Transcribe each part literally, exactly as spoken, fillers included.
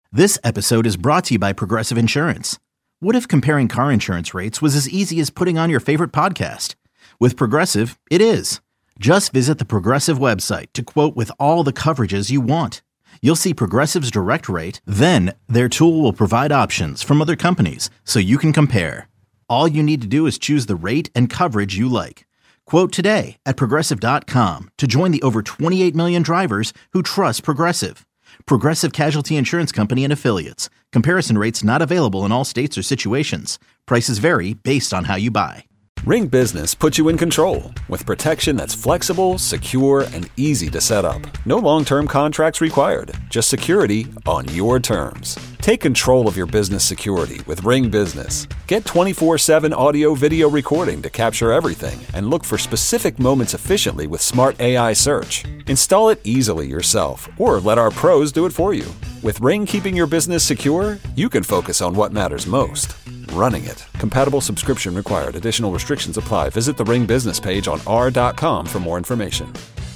This episode is brought to you by Progressive Insurance. What if comparing car insurance rates was as easy as putting on your favorite podcast? With Progressive, it is. Just visit the Progressive website to quote with all the coverages you want. You'll see Progressive's direct rate, then their tool will provide options from other companies so you can compare. All you need to do is choose the rate and coverage you like. Quote today at progressive dot com to join the over twenty-eight million drivers who trust Progressive. Progressive Casualty Insurance Company and Affiliates. Comparison rates not available in all states or situations. Prices vary based on how you buy. Ring Business puts you in control with protection that's flexible, secure, and easy to set up. No long-term contracts required, just security on your terms. Take control of your business security with Ring Business. Get twenty-four seven audio video recording to capture everything and look for specific moments efficiently with smart A I search. Install it easily yourself or let our pros do it for you. With Ring keeping your business secure, you can focus on what matters most. Running it. Compatible subscription required. Additional restrictions apply. Visit the Ring business page on r dot com for more information.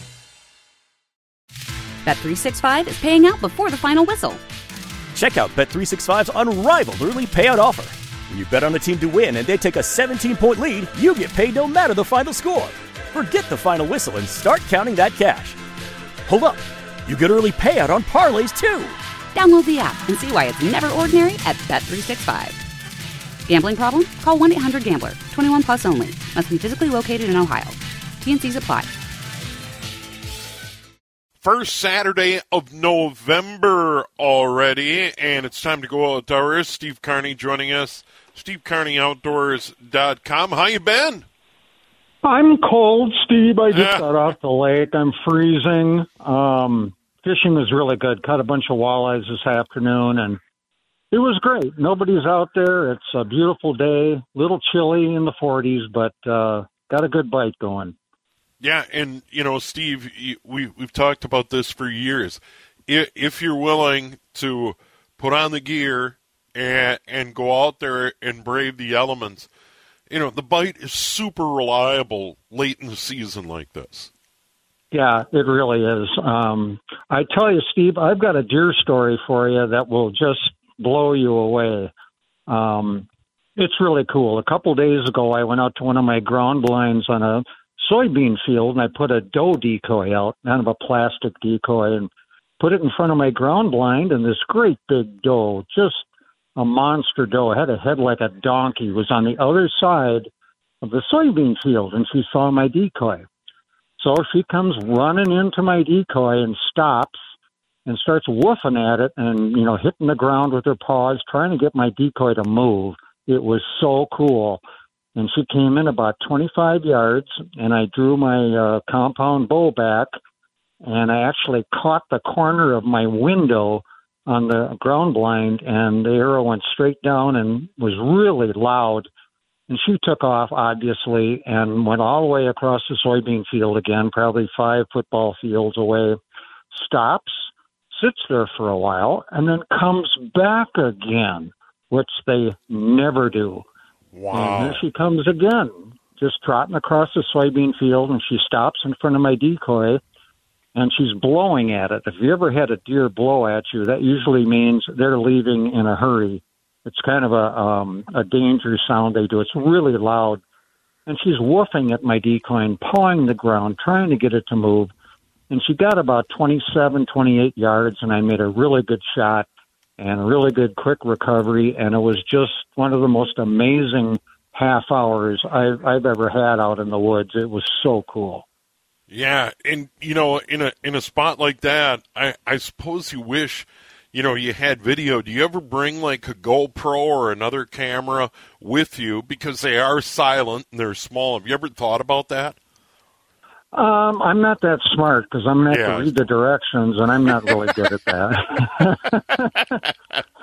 Bet three sixty-five is paying out before the final whistle. Check out Bet three sixty-five's unrivaled early payout offer. When you bet on a team to win and they take a seventeen-point lead, you get paid no matter the final score. Forget the final whistle and start counting that cash. Hold up. You get early payout on parlays, too. Download the app and see why it's never ordinary at Bet three sixty-five. Gambling problem? Call one eight hundred gambler. twenty-one plus only. Must be physically located in Ohio. T N Cs apply. First Saturday of November already, and it's time to go outdoors. Steve Carney joining us. Steve Carney Outdoors dot com. How you been? I'm cold, Steve. I just Yeah. got off the lake. I'm freezing. Um, fishing was really good. Caught a bunch of walleyes this afternoon, and it was great. Nobody's out there. It's a beautiful day. Little chilly in the forties, but uh, got a good bite going. Yeah, and, you know, Steve, we, we've talked about this for years. If, if you're willing to put on the gear and, and go out there and brave the elements, you know, the bite is super reliable late in the season like this. Yeah, it really is. Um, I tell you, Steve, I've got a deer story for you that will just blow you away. Um, it's really cool. A couple days ago, I went out to one of my ground blinds on a soybean field, and I put a doe decoy out, kind of a plastic decoy, and put it in front of my ground blind, and this great big doe, just a monster doe, had a head like a donkey, was on the other side of the soybean field, and she saw my decoy. So she comes running into my decoy and stops and starts woofing at it and, you know, hitting the ground with her paws, trying to get my decoy to move. It was so cool. And she came in about twenty-five yards, and I drew my uh, compound bow back, and I actually caught the corner of my window on the ground blind, and the arrow went straight down and was really loud. And she took off, obviously, and went all the way across the soybean field again, probably five football fields away, stops, sits there for a while, and then comes back again, which they never do. Wow. And there she comes again, just trotting across the soybean field, and she stops in front of my decoy, and she's blowing at it. If you ever had a deer blow at you, that usually means they're leaving in a hurry. It's kind of a um, a danger sound they do. It's really loud. And she's woofing at my decoy and pawing the ground, trying to get it to move. And she got about twenty-seven, twenty-eight yards, and I made a really good shot and a really good quick recovery. And it was just one of the most amazing half hours I've, I've ever had out in the woods. It was so cool. Yeah, and, you know, in a in a spot like that, I, I suppose you wish, you know, you had video. Do you ever bring, like, a GoPro or another camera with you? Because they are silent and they're small. Have you ever thought about that? Um, I'm not that smart because I'm going to Yeah. have to read the directions, and I'm not really good at that.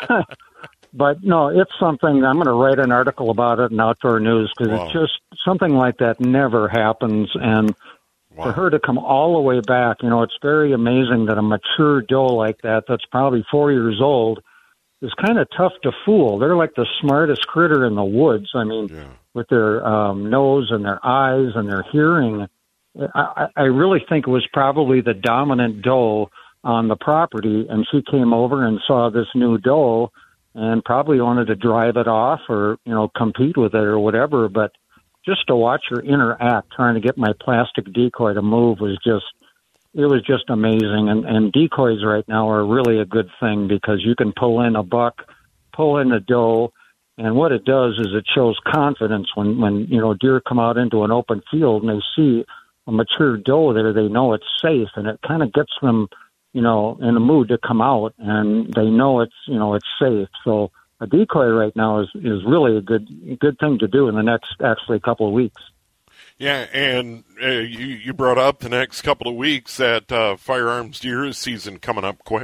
But, no, it's something, I'm going to write an article about it in Outdoor News because Wow. it's just something like that never happens. And Wow. for her to come all the way back, you know, it's very amazing that a mature doe like that, that's probably four years old, is kind of tough to fool. They're like the smartest critter in the woods. I mean, Yeah. with their um, nose and their eyes and their hearing, I, I really think it was probably the dominant doe on the property, and she came over and saw this new doe and probably wanted to drive it off or, you know, compete with it or whatever. But just to watch her interact, trying to get my plastic decoy to move was just, it was just amazing. And, and decoys right now are really a good thing because you can pull in a buck, pull in a doe, and what it does is it shows confidence when, when, you know, deer come out into an open field and they see a mature doe there, they know it's safe, and it kind of gets them, you know, in the mood to come out, and they know it's, you know, it's safe. So a decoy right now is, is really a good good thing to do in the next, actually, couple of weeks. Yeah, and uh, you, you brought up the next couple of weeks, that uh, firearms deer season coming up quick.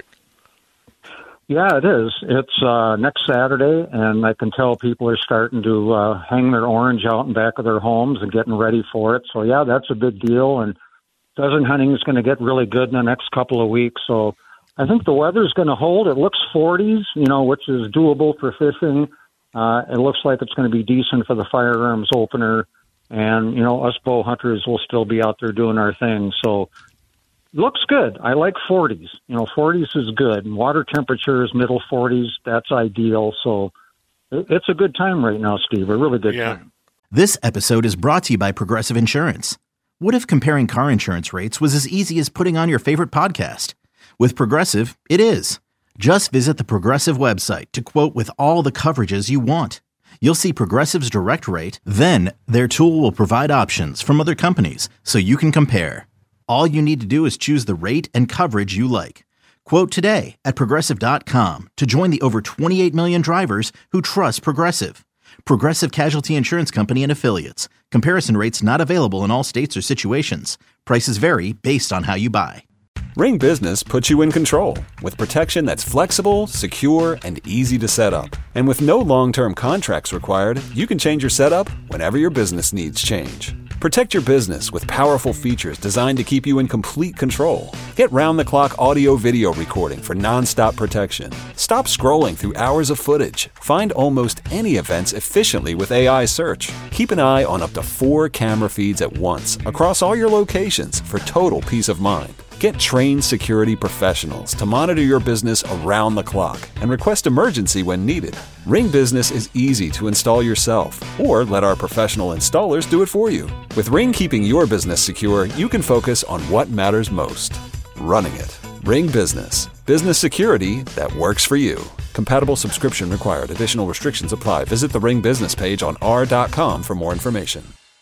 Yeah, it is. It's uh, next Saturday, and I can tell people are starting to uh, hang their orange out in back of their homes and getting ready for it. So, yeah, that's a big deal, and pheasant hunting is going to get really good in the next couple of weeks. So I think the weather's going to hold. It looks forties, you know, which is doable for fishing. Uh, it looks like it's going to be decent for the firearms opener, and, you know, us bow hunters will still be out there doing our thing. So looks good. I like forties. You know, forties is good. And water temperature is middle forties. That's ideal. So it's a good time right now, Steve. A really good yeah. time. This episode is brought to you by Progressive Insurance. What if comparing car insurance rates was as easy as putting on your favorite podcast? With Progressive, it is. Just visit the Progressive website to quote with all the coverages you want. You'll see Progressive's direct rate, then their tool will provide options from other companies so you can compare. All you need to do is choose the rate and coverage you like. Quote today at Progressive dot com to join the over twenty-eight million drivers who trust Progressive. Progressive Casualty Insurance Company and Affiliates. Comparison rates not available in all states or situations. Prices vary based on how you buy. Ring Business puts you in control with protection that's flexible, secure, and easy to set up. And with no long-term contracts required, you can change your setup whenever your business needs change. Protect your business with powerful features designed to keep you in complete control. Get round-the-clock audio-video recording for non-stop protection. Stop scrolling through hours of footage. Find almost any events efficiently with A I search. Keep an eye on up to four camera feeds at once across all your locations for total peace of mind. Get trained security professionals to monitor your business around the clock and request emergency when needed. Ring Business is easy to install yourself, or let our professional installers do it for you. With Ring keeping your business secure, you can focus on what matters most: running it. Ring Business. Business security that works for you. Compatible subscription required. Additional restrictions apply. Visit the Ring Business page on r dot com for more information.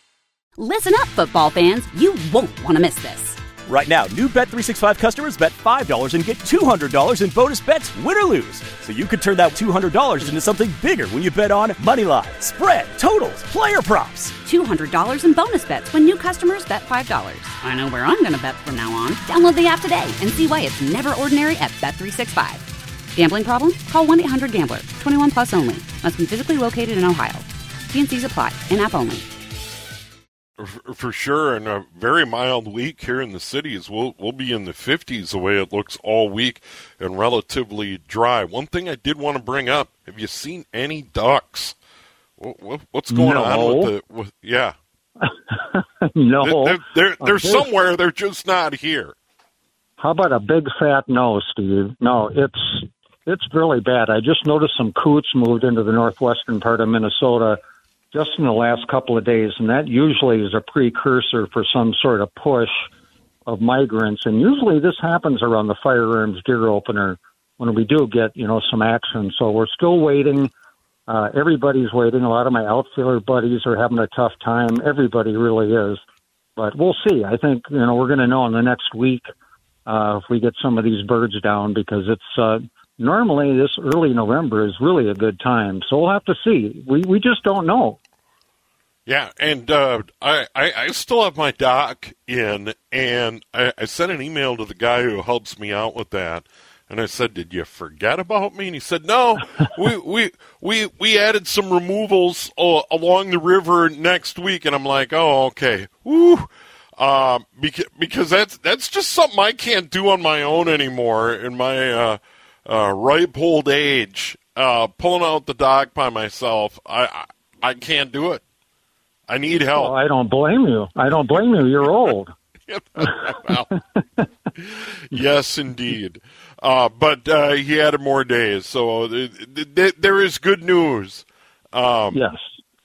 Listen up, football fans. You won't want to miss this. Right now, new Bet three sixty-five customers bet five dollars and get two hundred dollars in bonus bets, win or lose. So you could turn that two hundred dollars into something bigger when you bet on moneyline, spread, totals, player props. two hundred dollars in bonus bets when new customers bet five dollars. I know where I'm going to bet from now on. Download the app today and see why it's never ordinary at Bet three sixty-five. Gambling problem? Call one eight hundred gambler. twenty-one plus only. Must be physically located in Ohio. T and C's apply. In-app only. For sure, and a very mild week here in the cities. We'll we'll be in the fifties the way it looks all week, and relatively dry. One thing I did want to bring up: have you seen any ducks? What, what, what's going no. on with the? With, yeah, no, they're they're, they're somewhere. They're just not here. How about a big fat no, Steve? No, it's it's really bad. I just noticed some coots moved into the northwestern part of Minnesota just in the last couple of days, and that usually is a precursor for some sort of push of migrants. And usually this happens around the firearms deer opener when we do get, you know, some action. So we're still waiting. Uh, everybody's waiting. A lot of my outfielder buddies are having a tough time. Everybody really is. But we'll see. I think, you know, we're going to know in the next week uh, if we get some of these birds down, because it's uh, normally this early November is really a good time. So we'll have to see. We we just don't know. Yeah, and uh, I, I, I still have my dock in, and I, I sent an email to the guy who helps me out with that, and I said, "Did you forget about me?" And he said, "No, we we we we added some removals uh, along the river next week." And I'm like, "Oh, okay, woo," uh, because because that's that's just something I can't do on my own anymore in my uh, uh, ripe old age. Uh, pulling out the dock by myself, I I, I can't do it. I need help. Well, I don't blame you. I don't blame you. You're old. well, Yes, indeed. Uh, but uh, he added more days, so th- th- there is good news. Um, yes.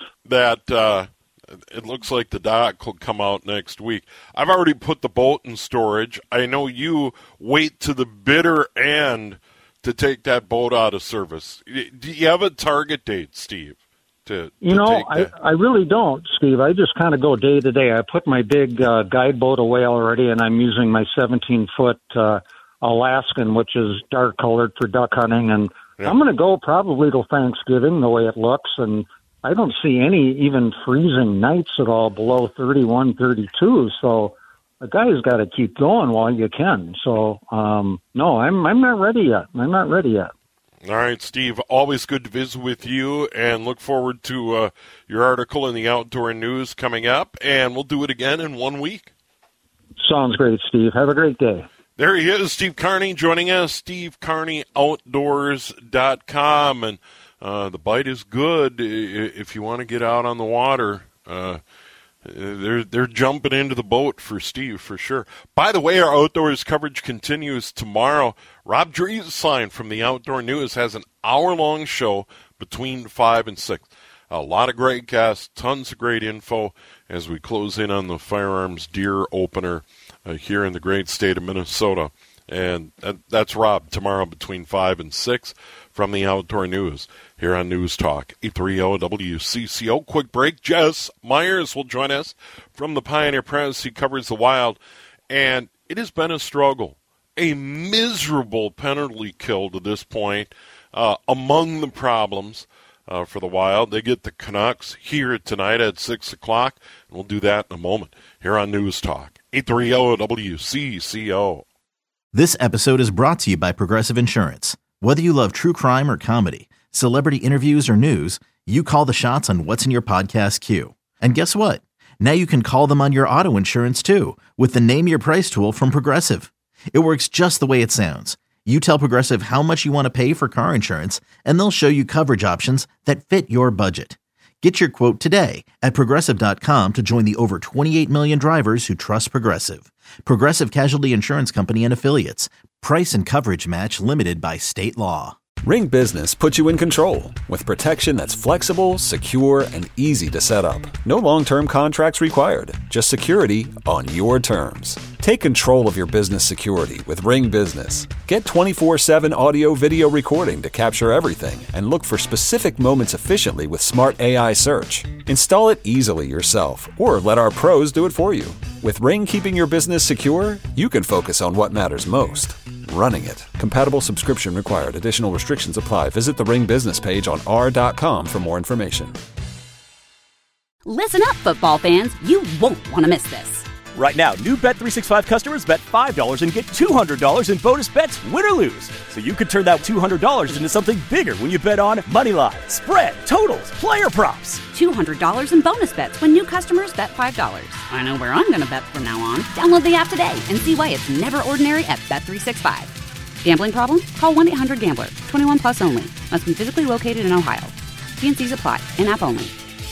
That uh, it looks like the dock will come out next week. I've already put the boat in storage. I know you wait to the bitter end to take that boat out of service. Do you have a target date, Steve? To, you to know, take I, that? I really don't, Steve. I just kind of go day to day. I put my big uh, guide boat away already, and I'm using my seventeen-foot uh, Alaskan, which is dark-colored for duck hunting. And Yeah. I'm going to go probably till Thanksgiving, the way it looks. And I don't see any even freezing nights at all below thirty-one, thirty-two. So a guy's got to keep going while you can. So, um, no, I'm I'm not ready yet. I'm not ready yet. All right, Steve, always good to visit with you, and look forward to uh, your article in the Outdoor News coming up, and we'll do it again in one week. Sounds great, Steve. Have a great day. There he is, Steve Carney, joining us, steve carney outdoors dot com, and uh, the bite is good if you want to get out on the water. Uh, they're, they're jumping into the boat for Steve, for sure. By the way, our outdoors coverage continues tomorrow. Rob Drieslein from the Outdoor News has an hour-long show between five and six. A lot of great guests, tons of great info as we close in on the firearms deer opener uh, here in the great state of Minnesota. And that, that's Rob tomorrow between five and six from the Outdoor News here on News Talk eight thirty W C C O. Quick break. Jess Myers will join us from the Pioneer Press. He covers the wild, and it has been a struggle, a miserable penalty kill to this point. Uh, among the problems uh, for the wild, they get the Canucks here tonight at six o'clock, and we'll do that in a moment here on News Talk eight thirty W C C O. This episode is brought to you by Progressive Insurance. Whether you love true crime or comedy, celebrity interviews or news, you call the shots on what's in your podcast queue. And guess what? Now you can call them on your auto insurance too with the Name Your Price tool from Progressive. It works just the way it sounds. You tell Progressive how much you want to pay for car insurance, and they'll show you coverage options that fit your budget. Get your quote today at Progressive dot com to join the over twenty-eight million drivers who trust Progressive. Progressive Casualty Insurance Company and Affiliates. Price and coverage match limited by state law. Ring Business puts you in control with protection that's flexible, secure, and easy to set up. No long-term contracts required, just security on your terms. Take control of your business security with Ring Business. Get twenty-four seven audio video recording to capture everything and look for specific moments efficiently with smart A I search. Install it easily yourself or let our pros do it for you. With Ring keeping your business secure, you can focus on what matters most. Running it. Compatible subscription required. Additional restrictions apply. Visit the Ring business page on r dot com for more information. Listen up, football fans. You won't want to miss this. Right now, new Bet three sixty-five customers bet five dollars and get two hundred dollars in bonus bets, win or lose. So you could turn that two hundred dollars into something bigger when you bet on money line, spread, totals, player props. two hundred dollars in bonus bets when new customers bet five dollars. I know where I'm going to bet from now on. Download the app today and see why it's never ordinary at Bet three sixty-five. Gambling problem? Call one eight hundred gambler. twenty-one plus only. Must be physically located in Ohio. T and C's apply. In-app only.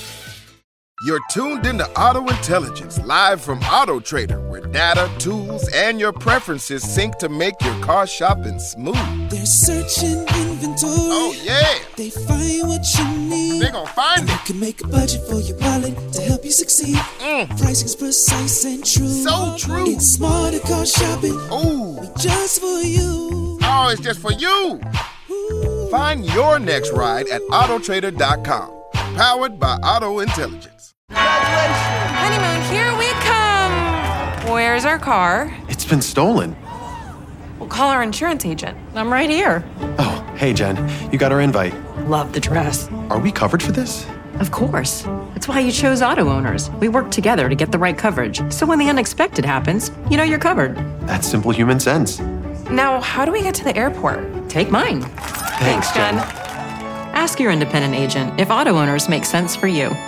You're tuned into Auto Intelligence, live from Auto Trader, where data, tools, and your preferences sync to make your car shopping smooth. They're searching inventory. Oh, yeah. They find what you need. They're gonna find and it. You can make a budget for your wallet to help you succeed. Mm. Pricing's precise and true. So true. It's smarter car shopping. Ooh. Just for you. Oh, it's just for you. Ooh. Find your next ride at auto trader dot com. Powered by Auto Intelligence. Honeymoon, here we come. Where's our car? It's been stolen. We'll call our insurance agent. I'm right here. Oh, hey, Jen. You got our invite. Love the dress. Are we covered for this? Of course. That's why you chose Auto Owners. We work together to get the right coverage. So when the unexpected happens, you know you're covered. That's simple human sense. Now, how do we get to the airport? Take mine. Thanks, Thanks Jen. Ask your independent agent if Auto Owners make sense for you.